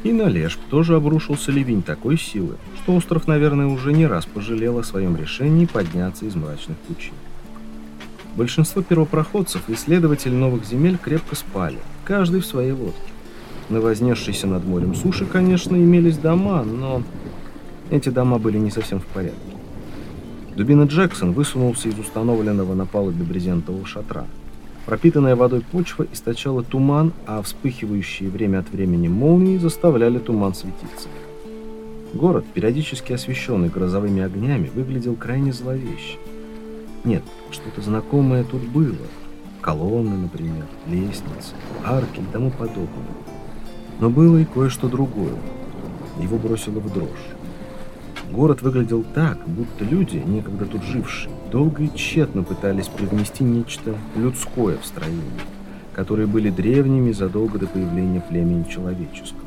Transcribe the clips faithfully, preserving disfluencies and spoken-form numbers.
И на Лешб тоже обрушился ливень такой силы, что остров, наверное, уже не раз пожалел о своем решении подняться из мрачных пучин. Большинство первопроходцев и исследователей новых земель крепко спали, каждый в своей лодке. На вознесшейся над морем суши, конечно, имелись дома, но эти дома были не совсем в порядке. Дубина Джексон высунулся из установленного на палубе брезентового шатра. Пропитанная водой почва источала туман, а вспыхивающие время от времени молнии заставляли туман светиться. Город, периодически освещенный грозовыми огнями, выглядел крайне зловеще. Нет, что-то знакомое тут было. Колонны, например, лестницы, арки и тому подобное. Но было и кое-что другое. Его бросило в дрожь. Город выглядел так, будто люди, некогда тут жившие, долго и тщетно пытались привнести нечто людское в строение, которые были древними задолго до появления племени человеческого.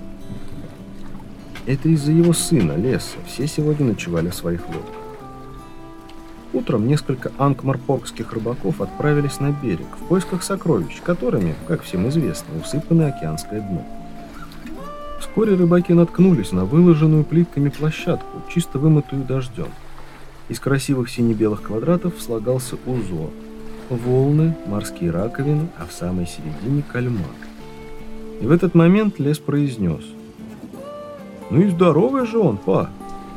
Это из-за его сына, Леса, все сегодня ночевали в своих лодках. Утром несколько анкмарпоргских рыбаков отправились на берег в поисках сокровищ, которыми, как всем известно, усыпано океанское дно. Вскоре рыбаки наткнулись на выложенную плитками площадку, чисто вымытую дождем. Из красивых сине-белых квадратов слагался узор. Волны, морские раковины, а в самой середине кальмар. И в этот момент Лес произнес: «Ну и здоровый же он, па!»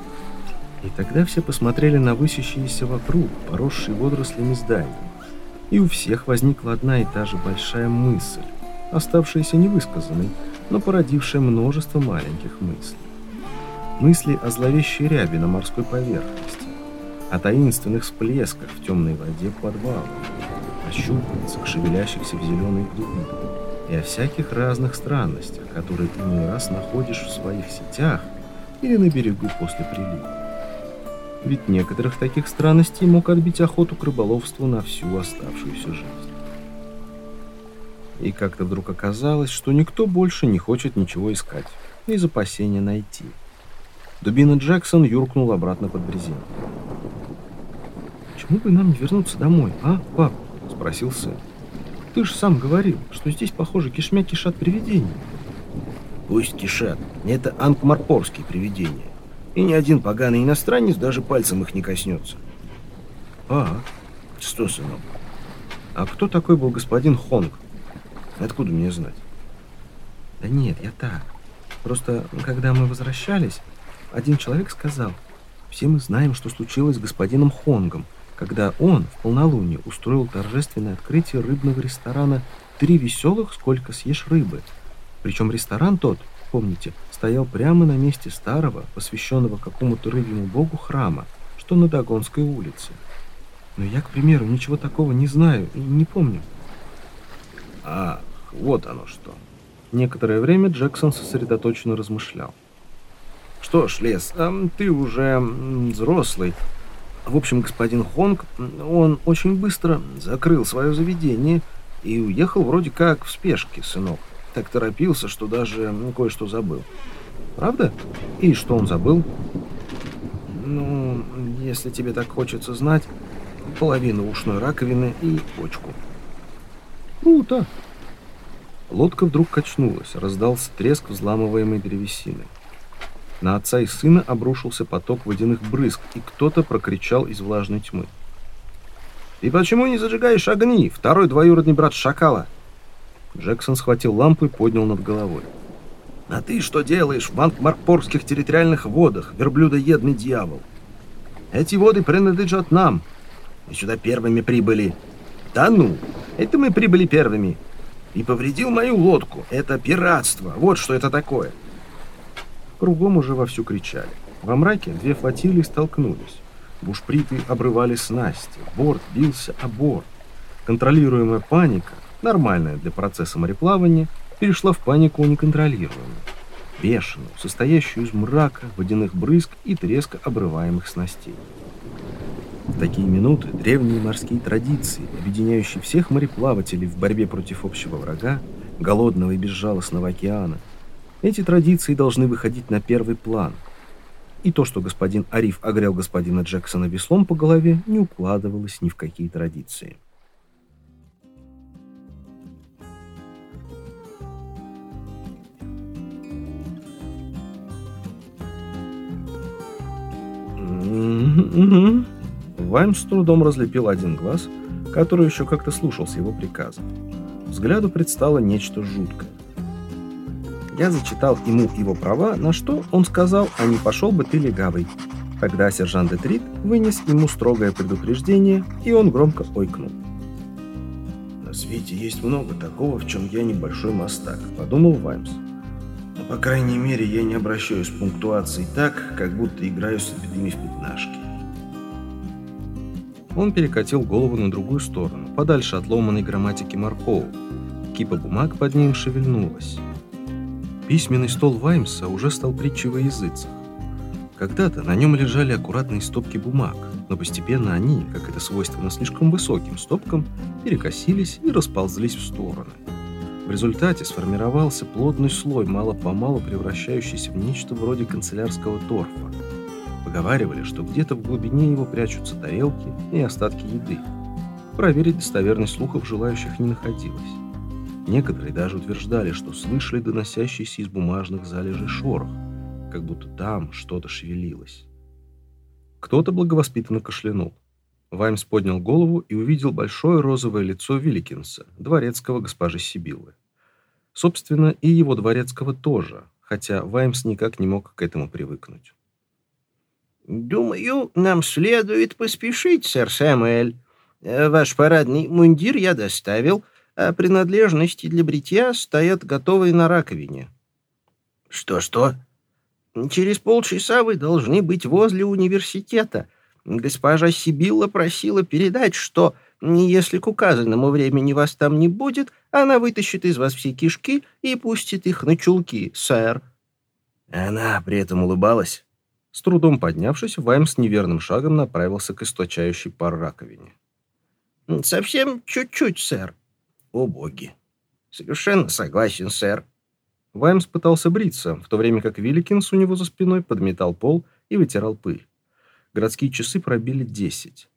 И тогда все посмотрели на высящиеся вокруг, поросшие водорослями здания. И у всех возникла одна и та же большая мысль, оставшаяся невысказанной, но породившая множество маленьких мыслей. Мысли о зловещей ряби на морской поверхности, о таинственных всплесках в темной воде подвала, о щупальцах, шевелящихся в зеленой грязи, и о всяких разных странностях, которые иной раз находишь в своих сетях или на берегу после прилива. Ведь некоторых таких странностей мог отбить охоту к рыболовству на всю оставшуюся жизнь. И как-то вдруг оказалось, что никто больше не хочет ничего искать, из опасения найти. Дубина Джексон юркнул обратно под брезент. «Почему бы нам не вернуться домой, а, пап?» — спросил сын. «Ты же сам говорил, что здесь, похоже, кишмя кишат привидения». «Пусть кишат. Это анкмарпоргские привидения. И ни один поганый иностранец даже пальцем их не коснется». «А, что, сынок?» «А кто такой был господин Хонг?» «Откуда мне знать?» «Да нет, я так. Просто, когда мы возвращались, один человек сказал: все мы знаем, что случилось с господином Хонгом, когда он в полнолуние устроил торжественное открытие рыбного ресторана «Три веселых, сколько съешь рыбы». Причем ресторан тот, помните, стоял прямо на месте старого, посвященного какому-то рыбьему богу храма, что на Дагонской улице. Но я, к примеру, ничего такого не знаю и не помню». «Ах, вот оно что!» Некоторое время Джексон сосредоточенно размышлял. «Что ж, Лес, а ты уже взрослый. В общем, господин Хонг, он очень быстро закрыл свое заведение и уехал вроде как в спешке, сынок. Так торопился, что даже кое-что забыл». «Правда? И что он забыл?» «Ну, если тебе так хочется знать, половину ушной раковины и почку». «Круто!» Лодка вдруг качнулась, раздался треск взламываемой древесины. На отца и сына обрушился поток водяных брызг, и кто-то прокричал из влажной тьмы: «Ты почему не зажигаешь огни? Второй двоюродный брат шакала!» Джексон схватил лампу и поднял над головой. «А ты что делаешь в анкмарпоргских территориальных водах, верблюдоедный дьявол? Эти воды принадлежат нам. Мы сюда первыми прибыли». «Да ну, это мы прибыли первыми. И повредил мою лодку. Это пиратство. Вот что это такое». Кругом уже вовсю кричали. Во мраке две флотилии столкнулись. Бушприты обрывали снасти. Борт бился о борт. Контролируемая паника, нормальная для процесса мореплавания, перешла в панику неконтролируемую, бешеную, состоящую из мрака, водяных брызг и треска обрываемых снастей. В такие минуты древние морские традиции, объединяющие всех мореплавателей в борьбе против общего врага, голодного и безжалостного океана, эти традиции должны выходить на первый план. И то, что господин Ариф огрел господина Джексона веслом по голове, не укладывалось ни в какие традиции. «Угу». Ваймс с трудом разлепил один глаз, который еще как-то слушался его приказа. Взгляду предстало нечто жуткое. Я зачитал ему его права, на что он сказал: «А не пошел бы ты, легавый». Тогда сержант Детрит вынес ему строгое предупреждение, и он громко ойкнул. «На свете есть много такого, в чем я небольшой мастак», — подумал Ваймс. «Но, по крайней мере, я не обращаюсь к пунктуации так, как будто играю с лебедями в пятнашки». Он перекатил голову на другую сторону, подальше от ломаной грамматики Маркоу. Кипа бумаг под ним шевельнулась. Письменный стол Ваймса уже стал притчей во языцах. Когда-то на нем лежали аккуратные стопки бумаг, но постепенно они, как это свойственно слишком высоким стопкам, перекосились и расползлись в стороны. В результате сформировался плотный слой, мало-помалу превращающийся в нечто вроде канцелярского торфа. Поговаривали, что где-то в глубине его прячутся тарелки и остатки еды. Проверить достоверность слухов желающих не находилось. Некоторые даже утверждали, что слышали доносящийся из бумажных залежей шорох, как будто там что-то шевелилось. Кто-то благовоспитанно кашлянул. Ваймс поднял голову и увидел большое розовое лицо Вилликинса, дворецкого госпожи Сибиллы. Собственно, и его дворецкого тоже, хотя Ваймс никак не мог к этому привыкнуть. «Думаю, нам следует поспешить, сэр Сэмюэль. Ваш парадный мундир я доставил, а принадлежности для бритья стоят готовые на раковине». «Что-что?» «Через полчаса вы должны быть возле университета. Госпожа Сибилла просила передать, что, если к указанному времени вас там не будет, она вытащит из вас все кишки и пустит их на чулки, сэр». Она при этом улыбалась. С трудом поднявшись, Ваймс неверным шагом направился к источающей пар раковине. «Совсем чуть-чуть, сэр». «О боги!» «Совершенно согласен, сэр». Ваймс пытался бриться, в то время как Вилликинс у него за спиной подметал пол и вытирал пыль. Городские часы пробили десять.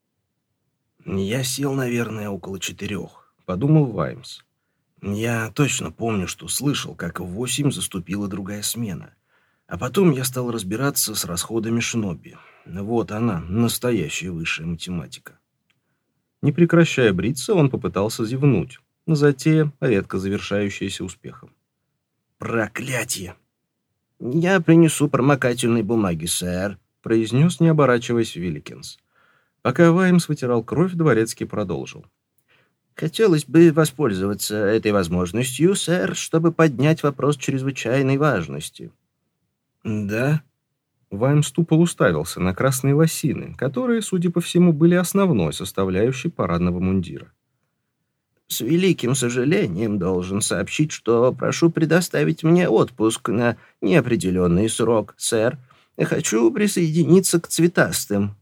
«Я сел, наверное, около четырех», — подумал Ваймс. «Я точно помню, что слышал, как в восемь заступила другая смена. А потом я стал разбираться с расходами Шноби. Вот она, настоящая высшая математика». Не прекращая бриться, он попытался зевнуть. Затея, редко завершающаяся успехом. «Проклятие!» «Я принесу промокательной бумаги, сэр», — произнес, не оборачиваясь, Вилликинс. Пока Ваймс вытирал кровь, дворецкий продолжил. «Хотелось бы воспользоваться этой возможностью, сэр, чтобы поднять вопрос чрезвычайной важности». «Да?» Ваймс тупо уставился на красные лосины, которые, судя по всему, были основной составляющей парадного мундира. «С великим сожалением должен сообщить, что прошу предоставить мне отпуск на неопределенный срок, сэр. Хочу присоединиться к цветастым».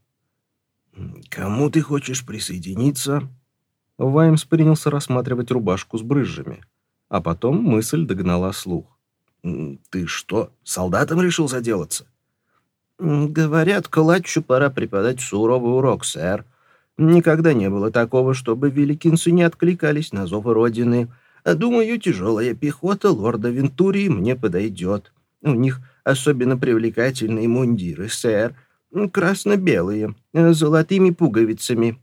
«Кому ты хочешь присоединиться?» Ваймс принялся рассматривать рубашку с брызжами, а потом мысль догнала слух. «Ты что, солдатом решил заделаться?» «Говорят, Калачу пора преподать суровый урок, сэр. Никогда не было такого, чтобы великинцы не откликались на зовы Родины. Думаю, тяжелая пехота лорда Вентурии мне подойдет. У них особенно привлекательные мундиры, сэр. Красно-белые, с золотыми пуговицами».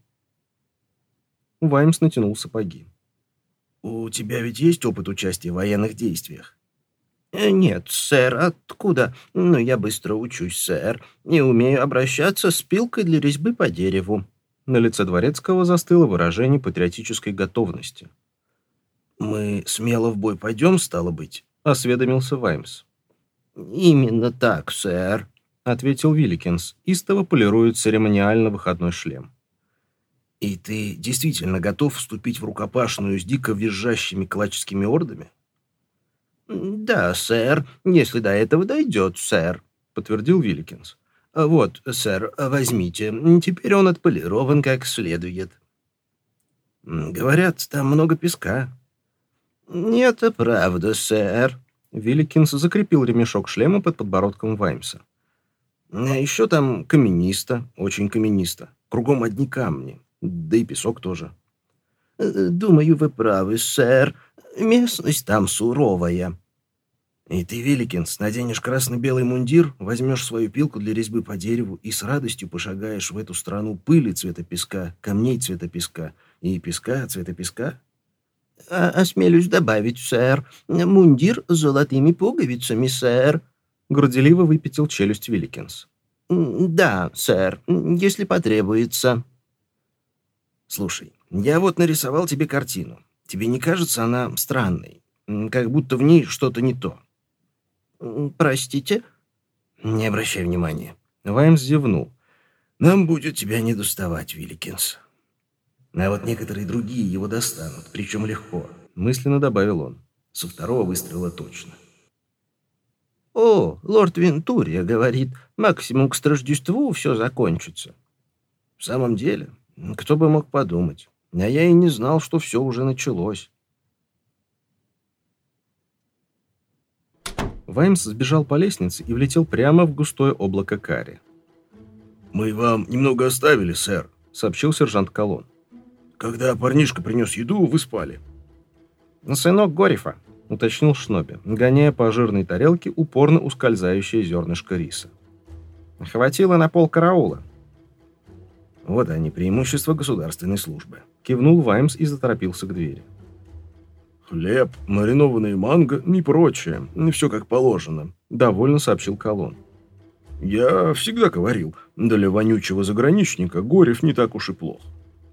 Ваймс натянул сапоги. «У тебя ведь есть опыт участия в военных действиях?» «Нет, сэр, откуда? Но я быстро учусь, сэр, и умею обращаться с пилкой для резьбы по дереву». На лице дворецкого застыло выражение патриотической готовности. «Мы смело в бой пойдем, стало быть?» — осведомился Ваймс. «Именно так, сэр», — ответил Вилликинс, истово полирует церемониально-выходной шлем. «И ты действительно готов вступить в рукопашную с дико визжащими калачскими ордами?» «Да, сэр, если до этого дойдет, сэр», — подтвердил Вилликинс. «Вот, сэр, возьмите. Теперь он отполирован как следует». «Говорят, там много песка». «Это правда, сэр». Вилликинс закрепил ремешок шлема под подбородком Ваймса. «А еще там каменисто, очень каменисто. Кругом одни камни, да и песок тоже». «Думаю, вы правы, сэр. Местность там суровая». И ты, Вилликинс, наденешь красно-белый мундир, возьмешь свою пилку для резьбы по дереву и с радостью пошагаешь в эту страну пыли цвета песка, камней цвета песка и песка цвета песка? А, осмелюсь добавить, сэр, мундир с золотыми пуговицами, сэр. Горделиво выпятил челюсть Вилликинс. Да, сэр, если потребуется. Слушай, я вот нарисовал тебе картину. Тебе не кажется она странной? Как будто в ней что-то не то. Простите? Не обращай внимания. Ваймс зевнул. Нам будет тебя не доставать, Вилликинс. А вот некоторые другие его достанут, причем легко. Мысленно добавил он. Со второго выстрела точно. О, лорд Вентурия говорит, максимум к Рождеству все закончится. В самом деле, кто бы мог подумать. А я и не знал, что все уже началось. Ваймс сбежал по лестнице и влетел прямо в густое облако кари. «Мы вам немного оставили, сэр», — сообщил сержант Колон. «Когда парнишка принес еду, вы спали». «Сынок Горифа», — уточнил Шноби, гоняя по жирной тарелке упорно ускользающее зернышко риса. «Хватило на пол караула». «Вот они, преимущества государственной службы», — кивнул Ваймс и заторопился к двери. «Хлеб, маринованные манго и прочее. Все как положено», — довольно сообщил Колон. «Я всегда говорил, для вонючего заграничника Горев не так уж и плох».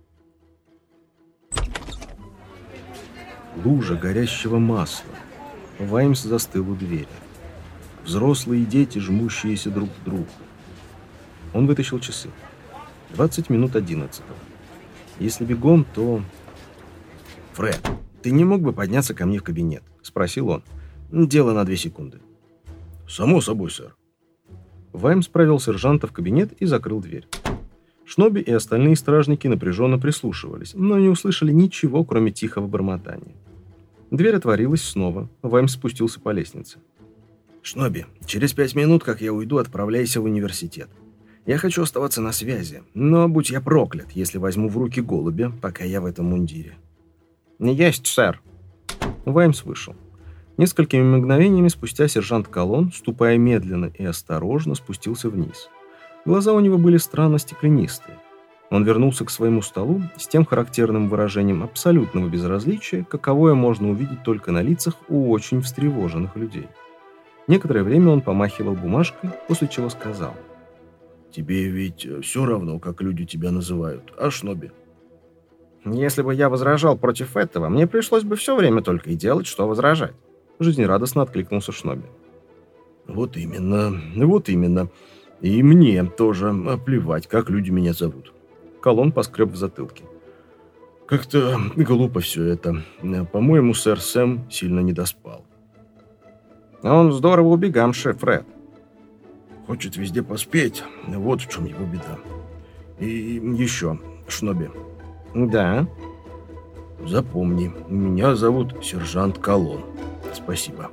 Лужа горящего масла. Ваймс застыл у двери. Взрослые и дети, жмущиеся друг к другу. Он вытащил часы. двадцать минут одиннадцатого. Если бегом, то... «Фред, ты не мог бы подняться ко мне в кабинет?» — спросил он. «Дело на две секунды». «Само собой, сэр». Ваймс провел сержанта в кабинет и закрыл дверь. Шноби и остальные стражники напряженно прислушивались, но не услышали ничего, кроме тихого бормотания. Дверь отворилась снова. Ваймс спустился по лестнице. «Шноби, через пять минут, как я уйду, отправляйся в университет. Я хочу оставаться на связи, но будь я проклят, если возьму в руки голубя, пока я в этом мундире». «Есть, сэр». Ваймс вышел. Несколькими мгновениями спустя сержант Колон, ступая медленно и осторожно, спустился вниз. Глаза у него были странно стеклянистые. Он вернулся к своему столу с тем характерным выражением абсолютного безразличия, каковое можно увидеть только на лицах у очень встревоженных людей. Некоторое время он помахивал бумажкой, после чего сказал: «Тебе ведь все равно, как люди тебя называют, а, Шноби?» «Если бы я возражал против этого, мне пришлось бы все время только и делать, что возражать», — жизнерадостно откликнулся Шноби. «Вот именно, вот именно. И мне тоже плевать, как люди меня зовут». Колон поскреб в затылке. «Как-то глупо все это. По-моему, сэр Сэм сильно недоспал». «Он здорово убегамши, Фред». «Хочет везде поспеть. Вот в чем его беда. И еще, Шноби». «Да?» «Запомни, меня зовут сержант Колон. Спасибо».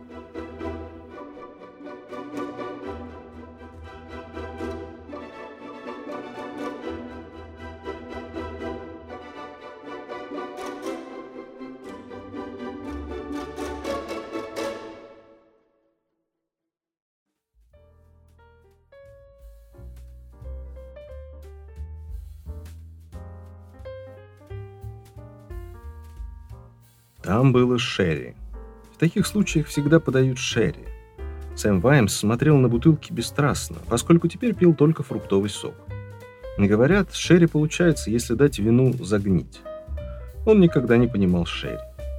Там было шерри. В таких случаях всегда подают шерри. Сэм Ваймс смотрел на бутылки бесстрастно, поскольку теперь пил только фруктовый сок. Говорят, шерри получается, если дать вину загнить. Он никогда не понимал шерри.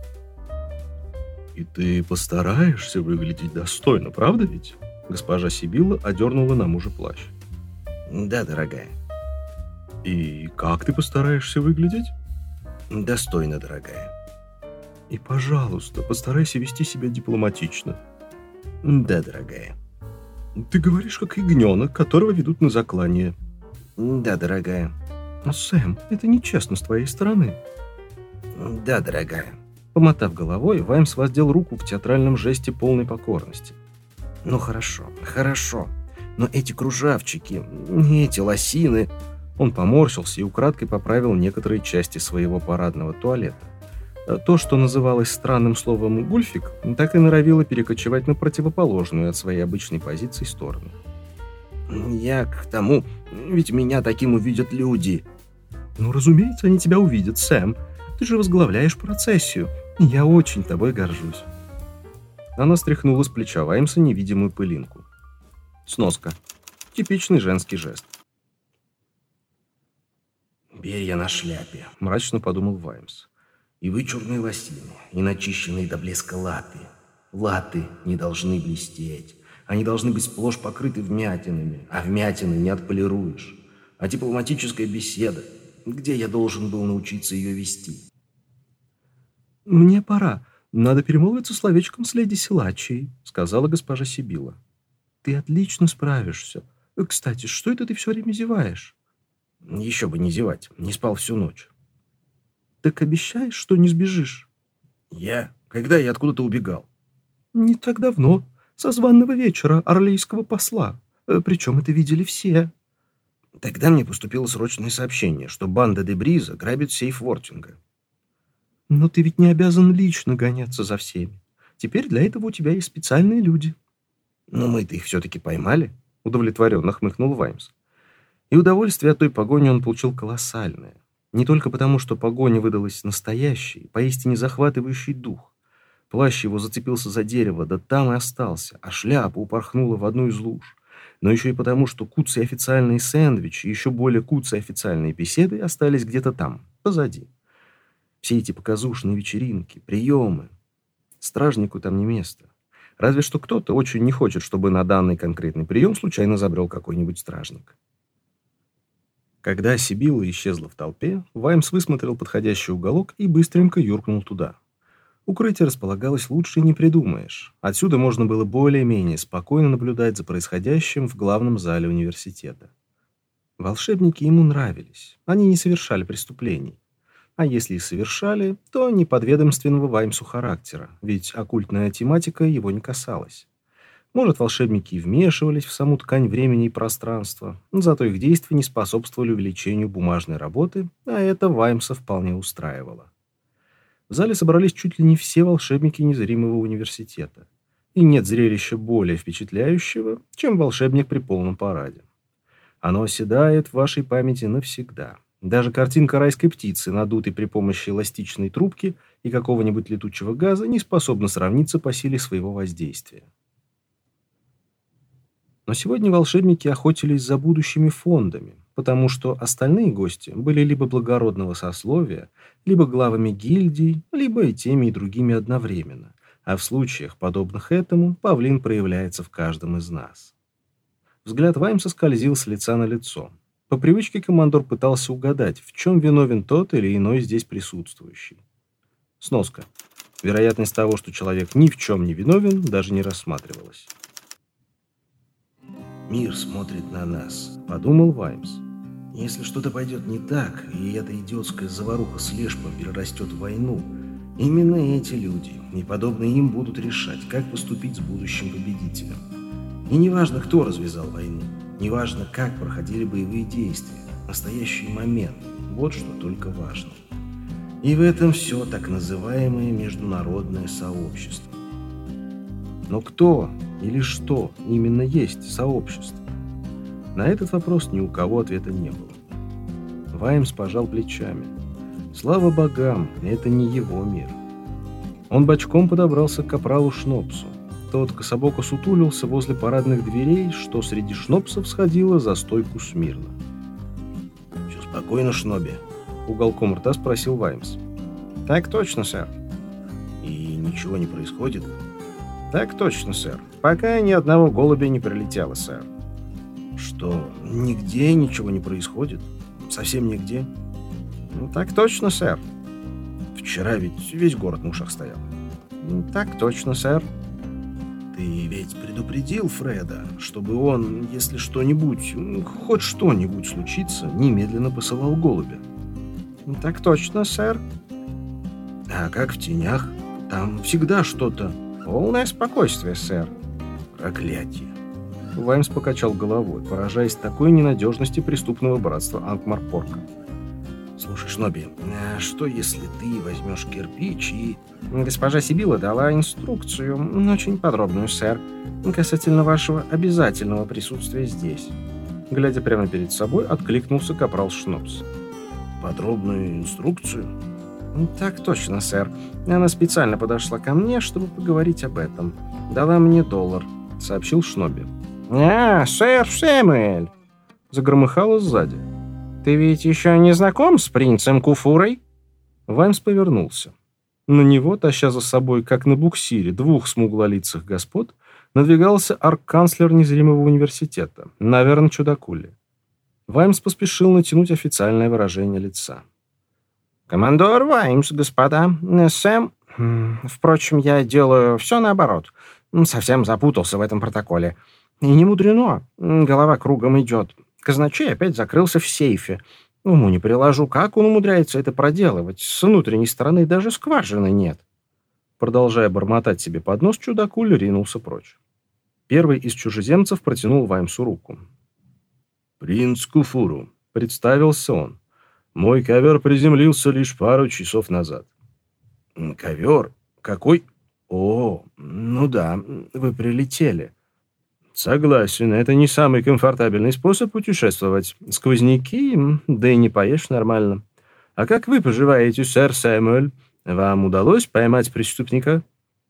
«И ты постараешься выглядеть достойно, правда ведь?» Госпожа Сибилла одернула на мужа плащ. «Да, дорогая». «И как ты постараешься выглядеть?» «Достойно, дорогая». «И, пожалуйста, постарайся вести себя дипломатично». «Да, дорогая». «Ты говоришь, как ягненок, которого ведут на заклание». «Да, дорогая». «Сэм, это нечестно с твоей стороны». «Да, дорогая». Помотав головой, Ваймс воздел руку в театральном жесте полной покорности. «Ну хорошо, хорошо. Но эти кружавчики, эти лосины...» Он поморщился и украдкой поправил некоторые части своего парадного туалета. То, что называлось странным словом «гульфик», так и норовило перекочевать на противоположную от своей обычной позиции сторону. «Я к тому, ведь меня таким увидят люди». «Ну, разумеется, они тебя увидят, Сэм. Ты же возглавляешь процессию. Я очень тобой горжусь». Она стряхнула с плеча Ваймса невидимую пылинку. Сноска. Типичный женский жест. «Перья на шляпе», — мрачно подумал Ваймс. «И вычурные лосины, и начищенные до блеска латы. Латы не должны блестеть. Они должны быть сплошь покрыты вмятинами, а вмятины не отполируешь. А дипломатическая беседа, где я должен был научиться ее вести?» «Мне пора. Надо перемолвиться словечком с леди Силачией», — сказала госпожа Сибила. «Ты отлично справишься. Кстати, что это ты все время зеваешь?» «Еще бы не зевать. Не спал всю ночь». «Так обещаешь, что не сбежишь?» «Я? Когда я откуда-то убегал?» «Не так давно. Со званого вечера орлийского посла. Причем это видели все». «Тогда мне поступило срочное сообщение, что банда Дебриза грабит сейф Вортинга». «Но ты ведь не обязан лично гоняться за всеми. Теперь для этого у тебя есть специальные люди». «Но мы-то их все-таки поймали», — удовлетворенно хмыкнул Ваймс. И удовольствие от той погони он получил колоссальное. Не только потому, что погоня выдалась настоящей, поистине захватывающий дух. Плащ его зацепился за дерево, да там и остался, а шляпа упорхнула в одну из луж. Но еще и потому, что куцые официальные сэндвичи и еще более куцые официальные беседы остались где-то там, позади. Все эти показушные вечеринки, приемы. Стражнику там не место. Разве что кто-то очень не хочет, чтобы на данный конкретный прием случайно забрел какой-нибудь стражник. Когда Сибила исчезла в толпе, Ваймс высмотрел подходящий уголок и быстренько юркнул туда. Укрытие располагалось лучше не придумаешь. Отсюда можно было более-менее спокойно наблюдать за происходящим в главном зале университета. Волшебники ему нравились. Они не совершали преступлений. А если и совершали, то не подведомственного Ваймсу характера, ведь оккультная тематика его не касалась. Может, волшебники и вмешивались в саму ткань времени и пространства, зато их действия не способствовали увеличению бумажной работы, а это Ваймса вполне устраивало. В зале собрались чуть ли не все волшебники незримого университета. И нет зрелища более впечатляющего, чем волшебник при полном параде. Оно оседает в вашей памяти навсегда. Даже картинка райской птицы, надутой при помощи эластичной трубки и какого-нибудь летучего газа, не способна сравниться по силе своего воздействия. Но сегодня волшебники охотились за будущими фондами, потому что остальные гости были либо благородного сословия, либо главами гильдий, либо и теми, и другими одновременно. А в случаях, подобных этому, павлин проявляется в каждом из нас. Взгляд Ваймса скользил с лица на лицо. По привычке командор пытался угадать, в чем виновен тот или иной здесь присутствующий. Сноска. Вероятность того, что человек ни в чем не виновен, даже не рассматривалась. «Мир смотрит на нас», — подумал Ваймс. «Если что-то пойдет не так, и эта идиотская заваруха с Лешпом перерастет в войну, именно эти люди и подобные им будут решать, как поступить с будущим победителем. И неважно, кто развязал войну, неважно, как проходили боевые действия, настоящий момент — вот что только важно. И в этом все так называемое международное сообщество». Но кто или что именно есть сообщество? На этот вопрос ни у кого ответа не было. Ваймс пожал плечами. Слава богам, это не его мир. Он бочком подобрался к капралу Шнопсу. Тот кособоко сутулился возле парадных дверей, что среди шнопсов сходило за стойку смирно. «Все спокойно, Шноби?» — уголком рта спросил Ваймс. «Так точно, сэр». «И ничего не происходит?» «Так точно, сэр. Пока ни одного голубя не прилетело, сэр». «Что, нигде ничего не происходит? Совсем нигде?» «Так точно, сэр». «Вчера ведь весь город на ушах стоял». «Так точно, сэр». «Ты ведь предупредил Фреда, чтобы он, если что-нибудь, хоть что-нибудь случится, немедленно посылал голубя?» «Так точно, сэр». «А как в тенях? Там всегда что-то...» «Полное спокойствие, сэр». «Проклятие». Ваймс покачал головой, поражаясь такой ненадежности преступного братства Анкмарпорка. Слушай, Шноби, а что если ты возьмешь кирпич и... Госпожа Сибила дала инструкцию, очень подробную, сэр, касательно вашего обязательного присутствия здесь. Глядя прямо перед собой, откликнулся капрал Шнобс. Подробную инструкцию? Так точно, сэр. Она специально подошла ко мне, чтобы поговорить об этом. Дала мне доллар, сообщил Шноби. А, сэр Сэмюэль! Загромыхало сзади. Ты ведь еще не знаком с принцем Куфурой? Ваймс повернулся. На него, таща за собой, как на буксире, двух смуглолицых господ, надвигался арк-канцлер незримого университета, Наверн Чудакули. Ваймс поспешил натянуть официальное выражение лица. «Командор Ваймс, господа. Сэм... Впрочем, я делаю все наоборот. Совсем запутался в этом протоколе. И не мудрено. Голова кругом идет. Казначей опять закрылся в сейфе. Уму не приложу, как он умудряется это проделывать. С внутренней стороны даже скважины нет». Продолжая бормотать себе под нос, Чудакуль ринулся прочь. Первый из чужеземцев протянул Ваймсу руку. «Принц Куфуру», — представился он. «Мой ковер приземлился лишь пару часов назад». «Ковер? Какой? О, ну да, вы прилетели». «Согласен, это не самый комфортабельный способ путешествовать. Сквозняки, да и не поешь нормально. А как вы поживаете, сэр Сэмюэль? Вам удалось поймать преступника?»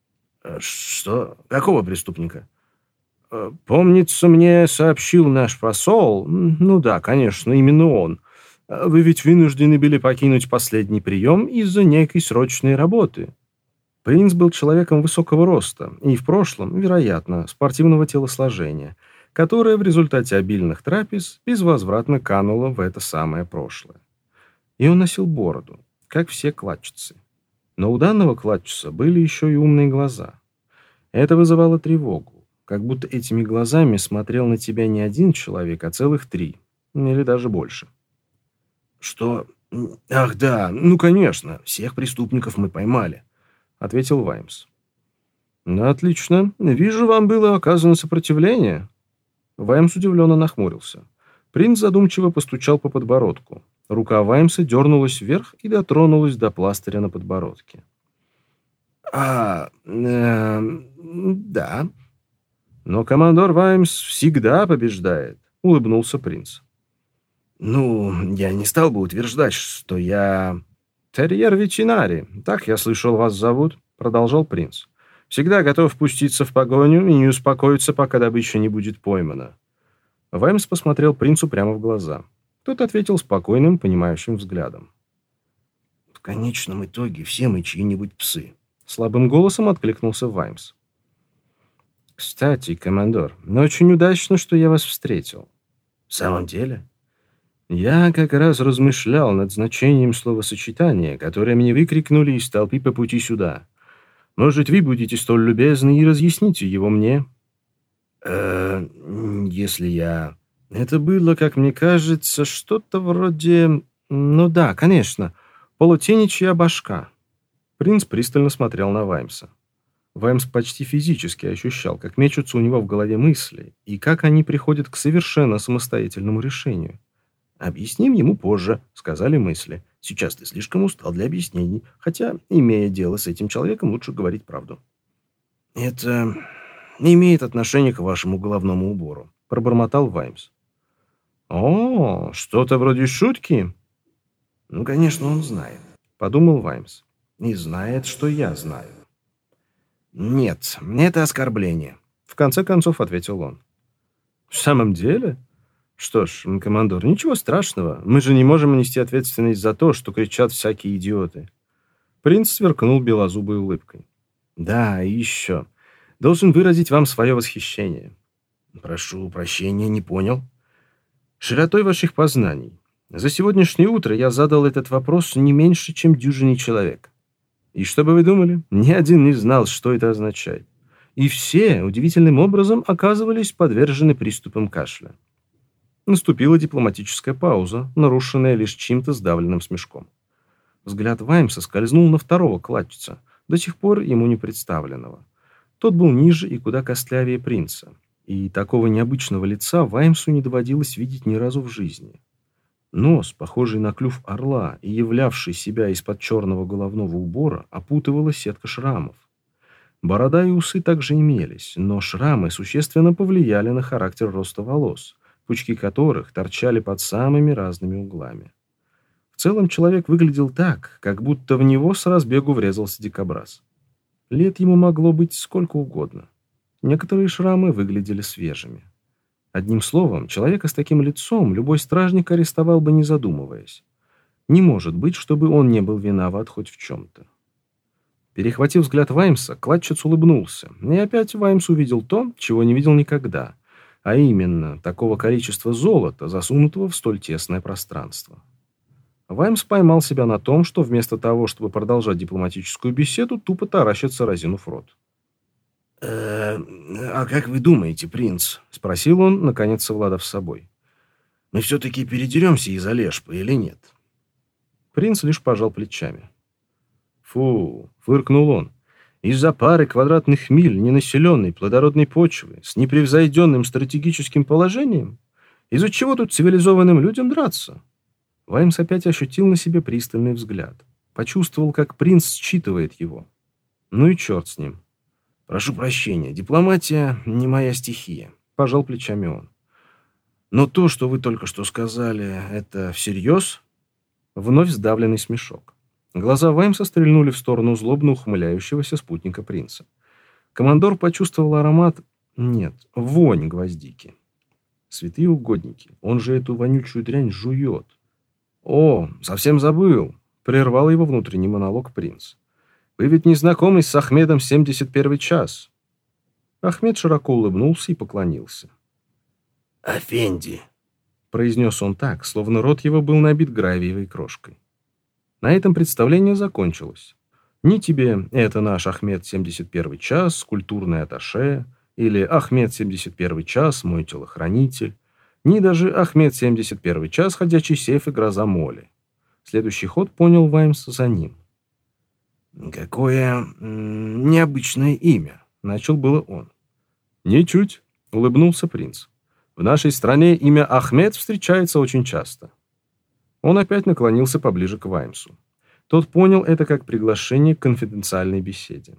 «Что? Какого преступника?» «Помнится, мне сообщил наш посол. Ну да, конечно, именно он. Вы ведь вынуждены были покинуть последний прием из-за некой срочной работы». Принц был человеком высокого роста и в прошлом, вероятно, спортивного телосложения, которое в результате обильных трапез безвозвратно кануло в это самое прошлое. И он носил бороду, как все кладчицы. Но у данного кладчица были еще и умные глаза. Это вызывало тревогу, как будто этими глазами смотрел на тебя не один человек, а целых три, или даже больше. «Что? Ах да, ну конечно, всех преступников мы поймали», — ответил Ваймс. «Ну, отлично. Вижу, вам было оказано сопротивление». Ваймс удивленно нахмурился. Принц задумчиво постучал по подбородку. Рука Ваймса дернулась вверх и дотронулась до пластыря на подбородке. «А, э, да». «Но командор Ваймс всегда побеждает», — улыбнулся принц. «Ну, я не стал бы утверждать, что я...» «Терьер Ветинари, так я слышал, вас зовут», — продолжал принц. «Всегда готов пуститься в погоню и не успокоиться, пока добыча не будет поймана». Ваймс посмотрел принцу прямо в глаза. Тот ответил спокойным, понимающим взглядом. «В конечном итоге все мы чьи-нибудь псы», — слабым голосом откликнулся Ваймс. «Кстати, командор, очень удачно, что я вас встретил». «В самом деле?» «Я как раз размышлял над значением словосочетания, которое мне выкрикнули из толпы по пути сюда. Может, вы будете столь любезны и разъясните его мне?» «Э, если я...» «Это было, как мне кажется, что-то вроде... Ну да, конечно, полутеничья башка». Принц пристально смотрел на Ваймса. Ваймс почти физически ощущал, как мечутся у него в голове мысли, и как они приходят к совершенно самостоятельному решению. «Объясним ему позже», — сказали мысли. «Сейчас ты слишком устал для объяснений, хотя, имея дело с этим человеком, лучше говорить правду». «Это не имеет отношения к вашему головному убору», — пробормотал Ваймс. «О, что-то вроде шутки?» «Ну, конечно, он знает», — подумал Ваймс. «И знает, что я знаю». «Нет, это оскорбление», — в конце концов ответил он. «В самом деле? Что ж, командор, ничего страшного. Мы же не можем нести ответственность за то, что кричат всякие идиоты». Принц сверкнул белозубой улыбкой. «Да, и еще. Должен выразить вам свое восхищение». «Прошу прощения, не понял». «Широтой ваших познаний. За сегодняшнее утро я задал этот вопрос не меньше, чем дюжине человек. И что бы вы думали? Ни один не знал, что это означает. И все, удивительным образом, оказывались подвержены приступам кашля». Наступила дипломатическая пауза, нарушенная лишь чьим-то сдавленным смешком. Взгляд Ваймса скользнул на второго кладчица, до сих пор ему не представленного. Тот был ниже и куда костлявее принца, и такого необычного лица Ваймсу не доводилось видеть ни разу в жизни. Нос, похожий на клюв орла и являвший себя из-под черного головного убора, опутывала сетка шрамов. Борода и усы также имелись, но шрамы существенно повлияли на характер роста волос, пучки которых торчали под самыми разными углами. В целом человек выглядел так, как будто в него с разбегу врезался дикобраз. Лет ему могло быть сколько угодно. Некоторые шрамы выглядели свежими. Одним словом, человека с таким лицом любой стражник арестовал бы, не задумываясь. Не может быть, чтобы он не был виноват хоть в чем-то. Перехватив взгляд Ваймса, кладчиц улыбнулся, и опять Ваймс увидел то, чего не видел никогда, а именно такого количества золота, засунутого в столь тесное пространство. Ваймс поймал себя на том, что вместо того, чтобы продолжать дипломатическую беседу, тупо таращится, разинув рот. «Э, «А как вы думаете, принц?» — спросил он, наконец совладав с собой. «Мы все-таки передеремся из Олешпа или нет?» Принц лишь пожал плечами. «Фу!» — фыркнул он. «Из-за пары квадратных миль ненаселенной плодородной почвы с непревзойденным стратегическим положением? Из-за чего тут цивилизованным людям драться?» Ваймс опять ощутил на себе пристальный взгляд. Почувствовал, как принц считывает его. Ну и черт с ним. «Прошу прощения, дипломатия не моя стихия», — пожал плечами он. «Но то, что вы только что сказали, это всерьез?» Вновь сдавленный смешок. Глаза Ваймса стрельнули в сторону злобно ухмыляющегося спутника принца. Командор почувствовал аромат... Нет, вонь гвоздики. Святые угодники, он же эту вонючую дрянь жует. «О, совсем забыл!» — прервал его внутренний монолог принц. «Вы ведь не знакомы с Ахмедом семьдесят первый час?» Ахмед широко улыбнулся и поклонился. «Афенди!» — произнес он так, словно рот его был набит гравиевой крошкой. На этом представление закончилось. Ни тебе «это наш Ахмед семьдесят первый час, культурный атташе» или «Ахмед семьдесят первый час, мой телохранитель», ни даже «Ахмед семьдесят первый час, ходячий сейф и гроза моли». Следующий ход понял Ваймс за ним. «Какое м- необычное имя», — начал было он. «Ничуть», — улыбнулся принц. «В нашей стране имя Ахмед встречается очень часто». Он опять наклонился поближе к Ваймсу. Тот понял это как приглашение к конфиденциальной беседе.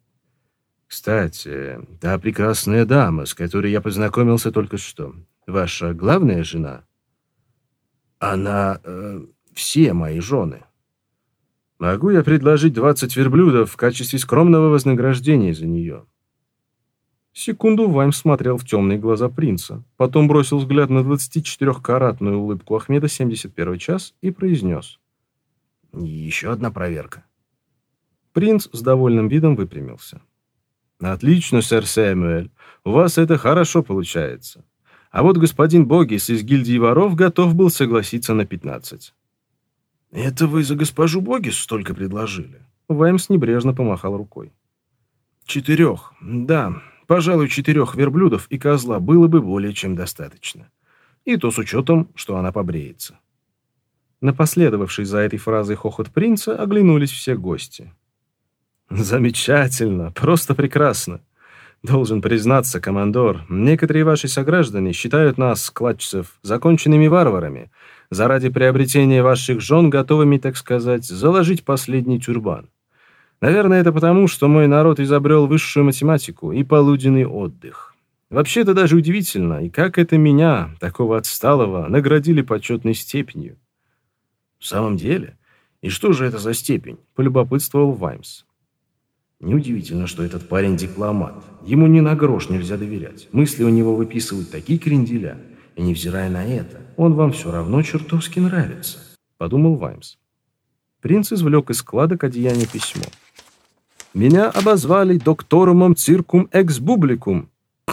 «Кстати, та прекрасная дама, с которой я познакомился только что, ваша главная жена?» «Она... Э, все мои жены». «Могу я предложить двадцать верблюдов в качестве скромного вознаграждения за нее?» Секунду Ваймс смотрел в темные глаза принца, потом бросил взгляд на двадцатичетырехкаратную улыбку Ахмеда семьдесят первый час и произнес. «Еще одна проверка». Принц с довольным видом выпрямился. «Отлично, сэр Сэмюэль, у вас это хорошо получается. А вот господин Богис из гильдии воров готов был согласиться на пятнадцать». «Это вы за госпожу Богис столько предложили?» Ваймс небрежно помахал рукой. «Четырех, да». Пожалуй, четырех верблюдов и козла было бы более чем достаточно. И то с учетом, что она побреется. На последовавший за этой фразой хохот принца оглянулись все гости. «Замечательно! Просто прекрасно! Должен признаться, командор, некоторые ваши сограждане считают нас, складчиков, законченными варварами, заради приобретения ваших жен готовыми, так сказать, заложить последний тюрбан. Наверное, это потому, что мой народ изобрел высшую математику и полуденный отдых. Вообще-то даже удивительно, и как это меня, такого отсталого, наградили почетной степенью». «В самом деле? И что же это за степень?» — полюбопытствовал Ваймс. «Неудивительно, что этот парень дипломат. Ему ни на грош нельзя доверять. Мысли у него выписывают такие кренделя. И невзирая на это, он вам все равно чертовски нравится», — подумал Ваймс. Принц извлек из складок одеяния письмо. «Меня обозвали докторумом циркум экс бубликум».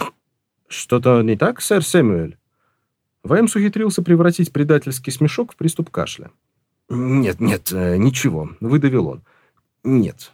«Что-то не так, сэр Сэмюэль?» Ваймс ухитрился превратить предательский смешок в приступ кашля. «Нет, нет, ничего», — выдавил он. «Нет».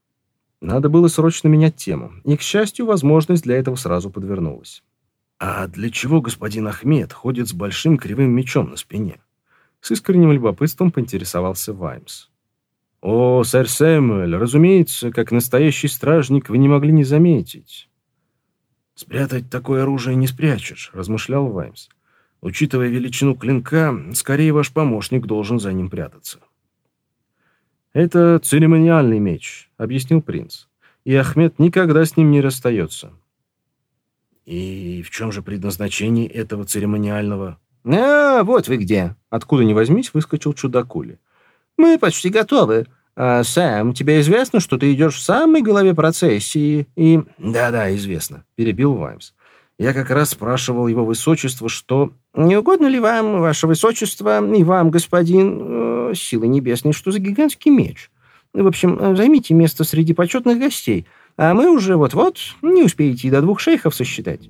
Надо было срочно менять тему, и, к счастью, возможность для этого сразу подвернулась. «А для чего господин Ахмед ходит с большим кривым мечом на спине?» С искренним любопытством поинтересовался Ваймс. «О, сэр Сэмюэль, разумеется, как настоящий стражник вы не могли не заметить». «Спрятать такое оружие не спрячешь», — размышлял Ваймс. Учитывая величину клинка, скорее ваш помощник должен за ним прятаться. «Это церемониальный меч», — объяснил принц. «И Ахмед никогда с ним не расстается». «И в чем же предназначение этого церемониального?» «А, вот вы где!» Откуда ни возьмись, выскочил чудакули. «Мы почти готовы. А, Сэм, тебе известно, что ты идешь в самой голове процессии и...» «Да-да, известно», — перебил Ваймс. «Я как раз спрашивал его высочество, что...» «Не угодно ли вам, ваше высочество, и вам, господин, э, силы небесной, что за гигантский меч? В общем, займите место среди почетных гостей, а мы уже вот-вот не успеете и до двух шейхов сосчитать».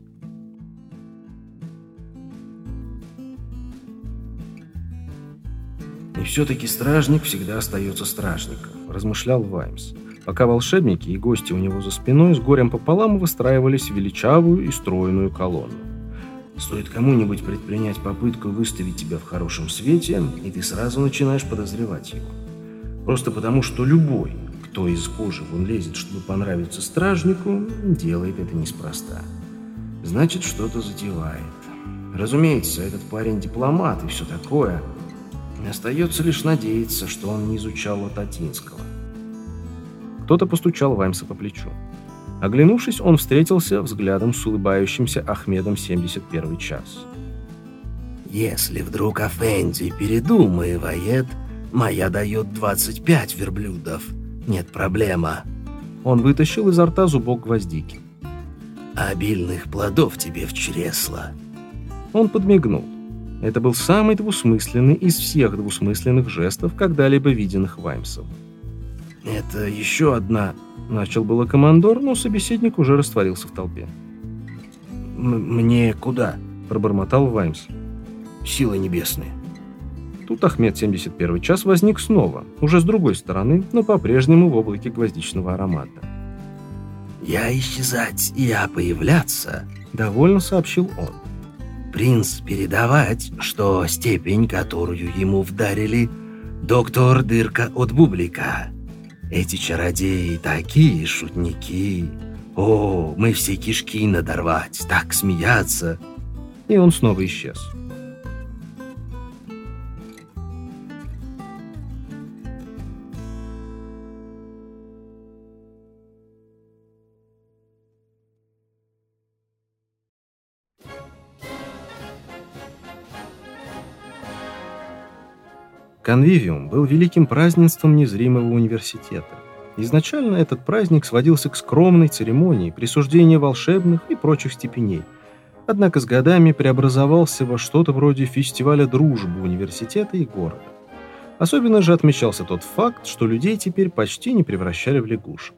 «И все-таки стражник всегда остается стражником», — размышлял Ваймс, пока волшебники и гости у него за спиной с горем пополам выстраивались в величавую и стройную колонну. Стоит кому-нибудь предпринять попытку выставить тебя в хорошем свете, и ты сразу начинаешь подозревать его. Просто потому, что любой, кто из кожи вон лезет, чтобы понравиться стражнику, делает это неспроста. Значит, что-то затевает. Разумеется, этот парень дипломат и все такое. Остается лишь надеяться, что он не изучал латинского. Кто-то постучал Ваймса по плечу. Оглянувшись, он встретился взглядом с улыбающимся Ахмедом семьдесят первый час. «Если вдруг Афенди передумывает, моя дает двадцать пять верблюдов. Нет проблема». Он вытащил изо рта зубок гвоздики. «Обильных плодов тебе в чресло». Он подмигнул. Это был самый двусмысленный из всех двусмысленных жестов, когда-либо виденных Ваймсом. «Это еще одна...» — начал было командор, но собеседник уже растворился в толпе. «Мне куда?» — пробормотал Ваймс. «Силы небесные». Тут Ахмед семьдесят первый час возник снова, уже с другой стороны, но по-прежнему в облаке гвоздичного аромата. «Я исчезать, я появляться», — довольно сообщил он. «Принц передавать, что степень, которую ему вдарили, доктор Дырка от Бублика. Эти чародеи такие шутники. О, мы все кишки надорвать, так смеяться». И он снова исчез. Конвивиум был великим празднеством незримого университета. Изначально этот праздник сводился к скромной церемонии присуждения волшебных и прочих степеней, однако с годами преобразовался во что-то вроде фестиваля дружбы университета и города. Особенно же отмечался тот факт, что людей теперь почти не превращали в лягушек.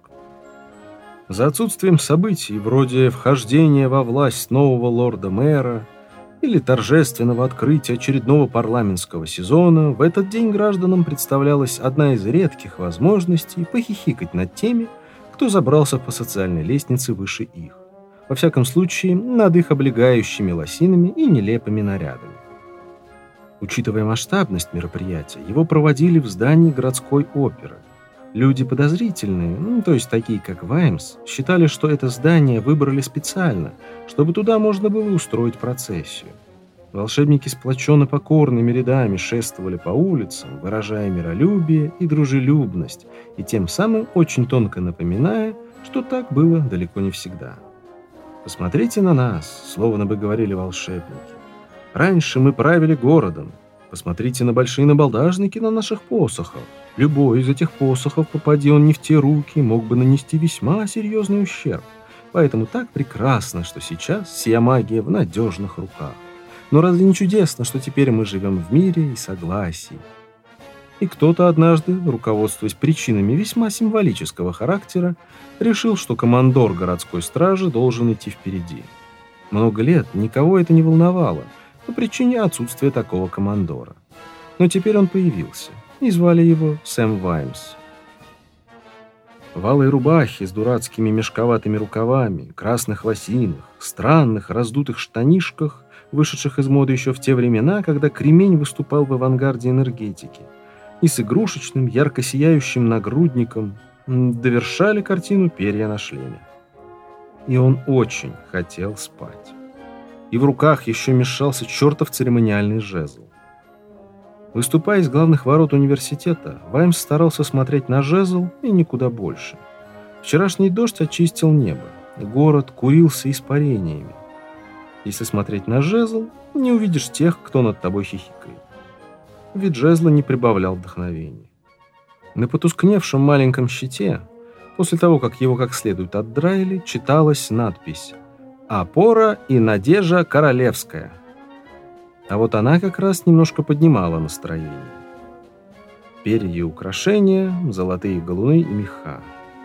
За отсутствием событий вроде вхождения во власть нового лорда-мэра или торжественного открытия очередного парламентского сезона, в этот день гражданам представлялась одна из редких возможностей похихикать над теми, кто забрался по социальной лестнице выше их. Во всяком случае, над их облегающими лосинами и нелепыми нарядами. Учитывая масштабность мероприятия, его проводили в здании городской оперы. Люди подозрительные, ну, то есть такие, как Ваймс, считали, что это здание выбрали специально, чтобы туда можно было устроить процессию. Волшебники сплоченно покорными рядами шествовали по улицам, выражая миролюбие и дружелюбность, и тем самым очень тонко напоминая, что так было далеко не всегда. «Посмотрите на нас», словно бы говорили волшебники. «Раньше мы правили городом. Посмотрите на большие набалдажники на наших посохах. Любой из этих посохов, попади он не в те руки, мог бы нанести весьма серьезный ущерб. Поэтому так прекрасно, что сейчас вся магия в надежных руках. Но разве не чудесно, что теперь мы живем в мире и согласии?» И кто-то однажды, руководствуясь причинами весьма символического характера, решил, что командор городской стражи должен идти впереди. Много лет никого это не волновало, по причине отсутствия такого командора. Но теперь он появился, и звали его Сэм Ваймс. В алой рубахе с дурацкими мешковатыми рукавами, красных лосинах, странных раздутых штанишках, вышедших из моды еще в те времена, когда кремень выступал в авангарде энергетики, и с игрушечным, ярко сияющим нагрудником довершали картину перья на шлеме. И он очень хотел спать. и в руках еще мешался чертов церемониальный жезл. Выступая из главных ворот университета, Ваймс старался смотреть на жезл и никуда больше. Вчерашний дождь очистил небо, город курился испарениями. Если смотреть на жезл, не увидишь тех, кто над тобой хихикает. Вид жезла не прибавлял вдохновения. На потускневшем маленьком щите, после того, как его как следует отдраили, читалась надпись «Опора и надежда королевская». А вот она как раз немножко поднимала настроение. Перья и украшения, золотые галуны и меха.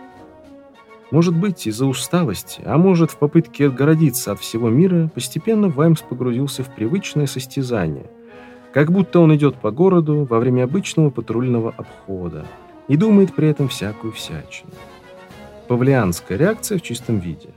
Может быть, из-за усталости, а может, в попытке отгородиться от всего мира, постепенно Ваймс погрузился в привычное состязание, как будто он идет по городу во время обычного патрульного обхода и думает при этом всякую всячину. Павлианская реакция в чистом виде.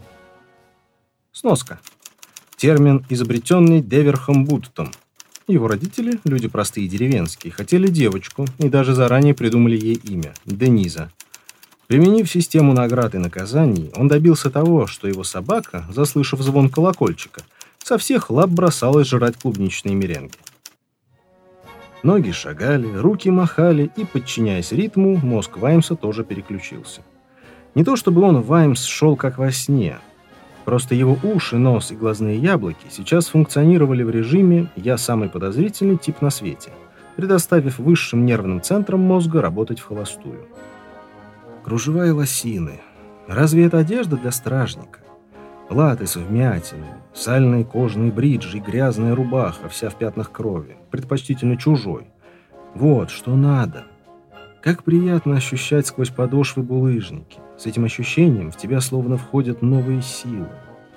Сноска. Термин, изобретенный Деверхом Буттом. Его родители, люди простые и деревенские, хотели девочку и даже заранее придумали ей имя – Дениза. Применив систему наград и наказаний, он добился того, что его собака, заслышав звон колокольчика, со всех лап бросалась жрать клубничные меренги. Ноги шагали, руки махали, и, подчиняясь ритму, мозг Ваймса тоже переключился. Не то чтобы он, Ваймс, шел как во сне. Просто его уши, нос и глазные яблоки сейчас функционировали в режиме «я самый подозрительный тип на свете», предоставив высшим нервным центрам мозга работать в холостую. Кружева и лосины. Разве это одежда для стражника? Латы с вмятинами, сальные кожаные бриджи и грязная рубаха, вся в пятнах крови, предпочтительно чужой. Вот что надо. Как приятно ощущать сквозь подошвы булыжники. С этим ощущением в тебя словно входят новые силы.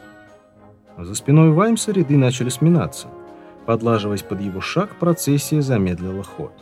За спиной Ваймса ряды начали сминаться. Подлаживаясь под его шаг, процессия замедлила ход.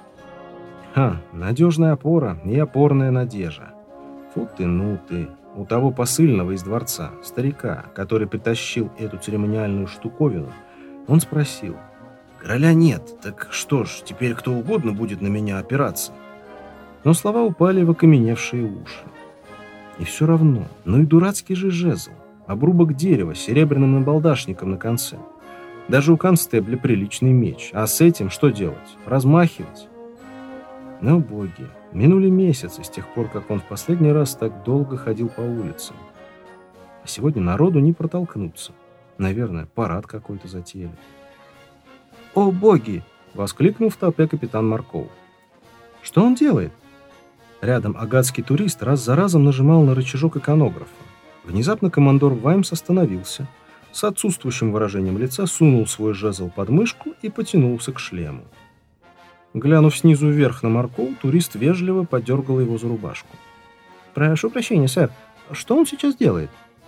Ха, надежная опора и опорная надежда. Фу ты, ну ты. У того посыльного из дворца, старика, который притащил эту церемониальную штуковину, он спросил: «Короля нет, так что ж, теперь кто угодно будет на меня опираться?» Но слова упали в окаменевшие уши. И все равно, ну и дурацкий же жезл, обрубок дерева с серебряным набалдашником на конце. Даже у констебля приличный меч, а с этим что делать? Размахивать? Но, боги, минули месяцы с тех пор, как он в последний раз так долго ходил по улицам. А сегодня народу не протолкнуться. Наверное, парад какой-то затеяли. «О, боги!» — воскликнул в толпе капитан Марков. «Что он делает?» Рядом агатский турист раз за разом нажимал на рычажок иконографа. Внезапно командор Ваймс остановился, с отсутствующим выражением лица сунул свой жезл под мышку и потянулся к шлему. Глянув снизу вверх на Марков, турист вежливо подергал его за рубашку. «Прошу прощения, сэр, что он сейчас делает?»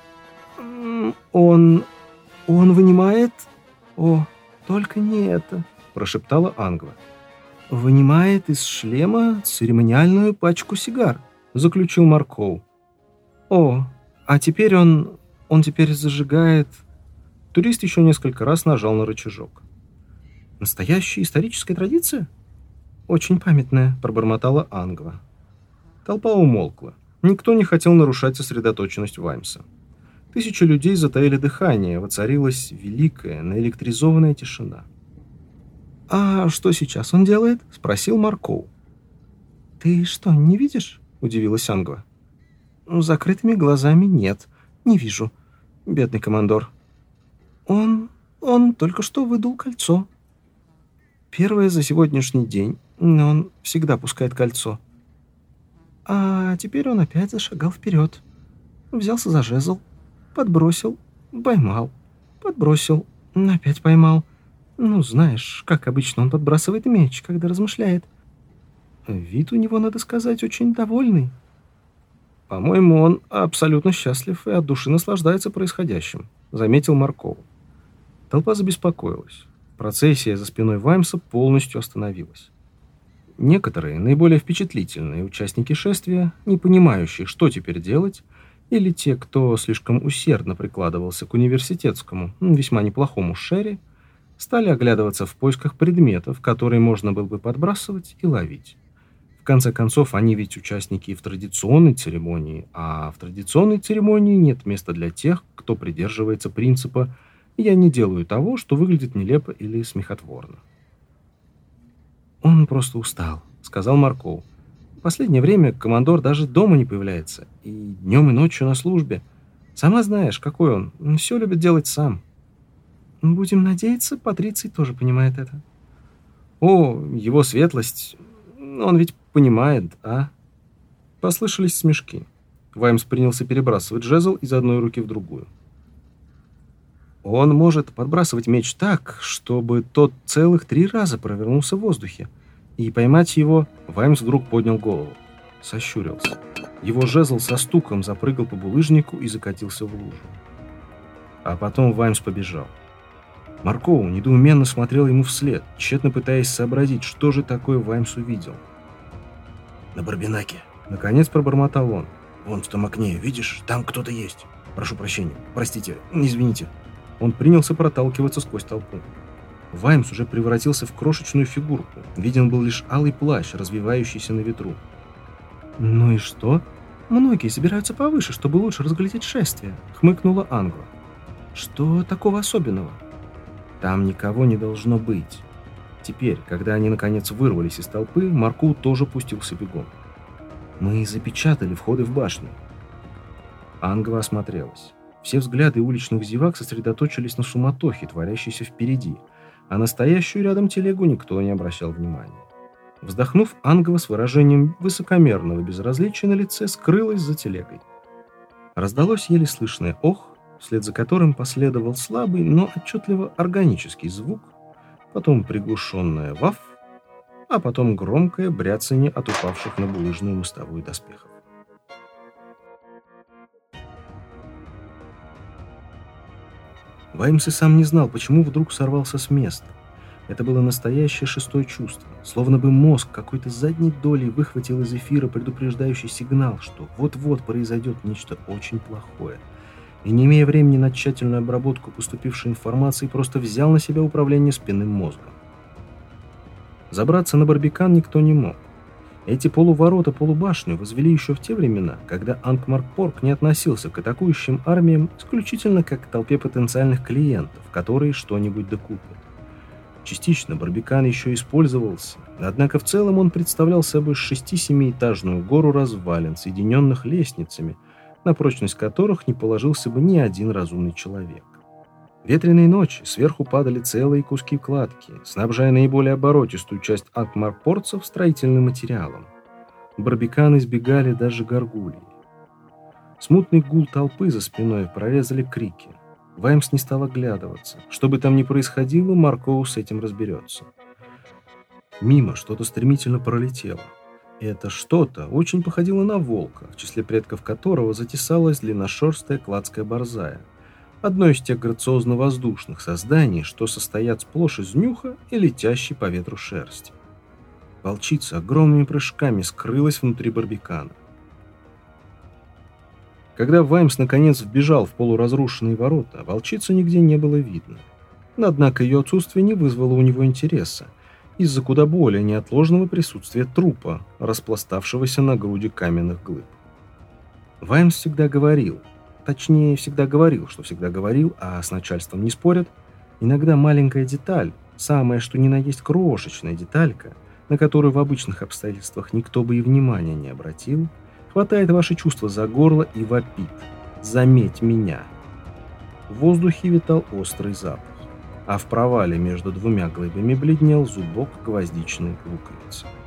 «Он... он вынимает...» «О, только не это», — прошептала Ангва. «Вынимает из шлема церемониальную пачку сигар», — заключил Марков. «О, а теперь он... он теперь зажигает...» Турист еще несколько раз нажал на рычажок. «Настоящая историческая традиция?» «Очень памятная», — пробормотала Ангва. Толпа умолкла. Никто не хотел нарушать сосредоточенность Ваймса. Тысячи людей затаили дыхание, воцарилась великая, наэлектризованная тишина. «А что сейчас он делает?» — спросил Марков. «Ты что, не видишь?» — удивилась Ангва. «Закрытыми глазами нет, не вижу, бедный командор. Он... он только что выдул кольцо. Первое за сегодняшний день, но он всегда пускает кольцо. А теперь он опять зашагал вперед. Взялся за жезл, подбросил, поймал, подбросил, опять поймал. Ну, знаешь, как обычно он подбрасывает меч, когда размышляет. Вид у него, надо сказать, очень довольный. По-моему, он абсолютно счастлив и от души наслаждается происходящим», — заметил Марков. Толпа забеспокоилась. Процессия за спиной Ваймса полностью остановилась. Некоторые, наиболее впечатлительные участники шествия, не понимающие, что теперь делать, или те, кто слишком усердно прикладывался к университетскому, весьма неплохому шерри, стали оглядываться в поисках предметов, которые можно было бы подбрасывать и ловить. В конце концов, они ведь участники и в традиционной церемонии, а в традиционной церемонии нет места для тех, кто придерживается принципа и я не делаю того, что выглядит нелепо или смехотворно. «Он просто устал», — сказал Марков. «В последнее время командор даже дома не появляется, и днем, и ночью на службе. Сама знаешь, какой он, он все любит делать сам». «Будем надеяться, Патриций тоже понимает это». «О, его светлость, он ведь понимает, а?» Послышались смешки. Ваймс принялся перебрасывать жезл из одной руки в другую. «Он может подбрасывать меч так, чтобы тот целых три раза провернулся в воздухе. И поймать его...» Ваймс вдруг поднял голову. Сощурился. Его жезл со стуком запрыгал по булыжнику и закатился в лужу. А потом Ваймс побежал. Маркоу недоуменно смотрел ему вслед, тщетно пытаясь сообразить, что же такое Ваймс увидел. «На Барбинаке», — наконец пробормотал он. «Вон в том окне, видишь, там кто-то есть. Прошу прощения, простите, извините». Он принялся проталкиваться сквозь толпу. Ваймс уже превратился в крошечную фигурку. Виден был лишь алый плащ, развивающийся на ветру. «Ну и что? Многие собираются повыше, чтобы лучше разглядеть шествие», — хмыкнула Ангва. «Что такого особенного?» «Там никого не должно быть». Теперь, когда они наконец вырвались из толпы, Маркул тоже пустился бегом. «Мы запечатали входы в башню». Ангва осмотрелась. Все взгляды уличных зевак сосредоточились на суматохе, творящейся впереди, а на стоящую рядом телегу никто не обращал внимания. Вздохнув, Ангва с выражением высокомерного безразличия на лице скрылась за телегой. Раздалось еле слышное «ох», вслед за которым последовал слабый, но отчетливо органический звук, потом приглушенное «ваф», а потом громкое бряцание от упавших на булыжную мостовую доспехов. Ваймс и сам не знал, почему вдруг сорвался с места. Это было настоящее шестое чувство, словно бы мозг какой-то задней долей выхватил из эфира предупреждающий сигнал, что вот-вот произойдет нечто очень плохое. И, не имея времени на тщательную обработку поступившей информации, просто взял на себя управление спинным мозгом. Забраться на Барбикан никто не мог. Эти полуворота-полубашню возвели еще в те времена, когда Анкмарпорк не относился к атакующим армиям исключительно как к толпе потенциальных клиентов, которые что-нибудь докупят. Частично Барбикан еще использовался, однако в целом он представлял собой шести-семиэтажную гору развалин, соединенных лестницами, на прочность которых не положился бы ни один разумный человек. Ветреные ночи сверху падали целые куски кладки, снабжая наиболее оборотистую часть анкмарпорцев строительным материалом. Барбикан избегали даже горгулии. Смутный гул толпы за спиной прорезали крики. Ваймс не стал оглядываться. Что бы там ни происходило, Маркоу с этим разберется. Мимо что-то стремительно пролетело. И это что-то очень походило на волка, в числе предков которого затесалась длинношерстая кладская борзая. Одно из тех грациозно-воздушных созданий, что состоят сплошь из нюха и летящей по ветру шерсти. Волчица огромными прыжками скрылась внутри Барбикана. Когда Ваймс наконец вбежал в полуразрушенные ворота, волчицы нигде не было видно. Однако ее отсутствие не вызвало у него интереса, из-за куда более неотложного присутствия трупа, распластавшегося на груди каменных глыб. Ваймс всегда говорил, точнее, всегда говорил, что всегда говорил, а с начальством не спорят, иногда маленькая деталь, самая что ни на есть крошечная деталька, на которую в обычных обстоятельствах никто бы и внимания не обратил, хватает ваши чувства за горло и вопит: «Заметь меня!». В воздухе витал острый запах, а в провале между двумя глыбами бледнел зубок гвоздичной луковицы.